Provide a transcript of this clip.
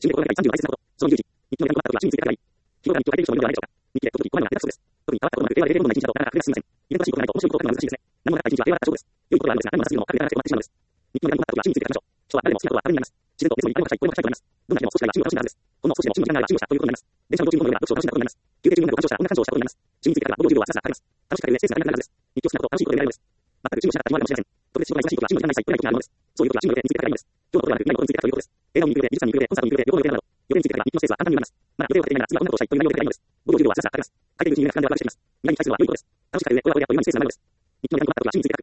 新年公開第37回説など、その20時、日記のやりの困ったことは趣味について語り、日頃から日記を書いている人もいるのではないでしょうか。日記でことにご飯が出たそうです。特に変わったこともなく、令和0年度の一日などなかなか書けないすみません。イベントらしいことがないと面白いことを書くのが難しいですね。何もなかった一日は平和だったそうです。良いことがあるのですが、何もなさすぎるのも書けてなくて終わってしまうのです。日記のやりの困ったことは趣味について書きましょう。人は誰も好きなことはあるになります。自然と別にいっぱいも書きたい、これも書きたいとなります。どんな人も少しが趣味を楽しんだはずです。ほんの少しでも趣味の時間があれば趣味をしたということになります。電車の途中に乗るような読書を楽しんだことになります。休憩中に何度感情したらこんな感情をしたことになります。趣味についてから5秒10秒はさらさら書けます。楽しく書ける上でスペースがなくなるはずです。日記を好きなこと、楽しいことでやれるのです。全く趣味をしなかった自分はあるかもしれません。特別仕事が忙しいことは趣味にならない際、これないことがあるのです。そういうことが趣味の予定についてからいいのです。今日のことではなく、何のことについてかということです。映画を見に行く予定、美術館に行く予定、コンサートに行く予定、旅行の予定など、予定についてから日記のスペースは簡単に埋まります。まだ予定を立てていないなら次はどんなことをしたいという内容で書けばいいのです。5秒10秒はさらさら書けます。書いているうちに夢が膨らんでは楽しくなります。未来に対するのは良いことです。楽しく書ける上でこれはやっぱり世の中に対するのは良いことです。日記のやりの困ったことは趣味について書く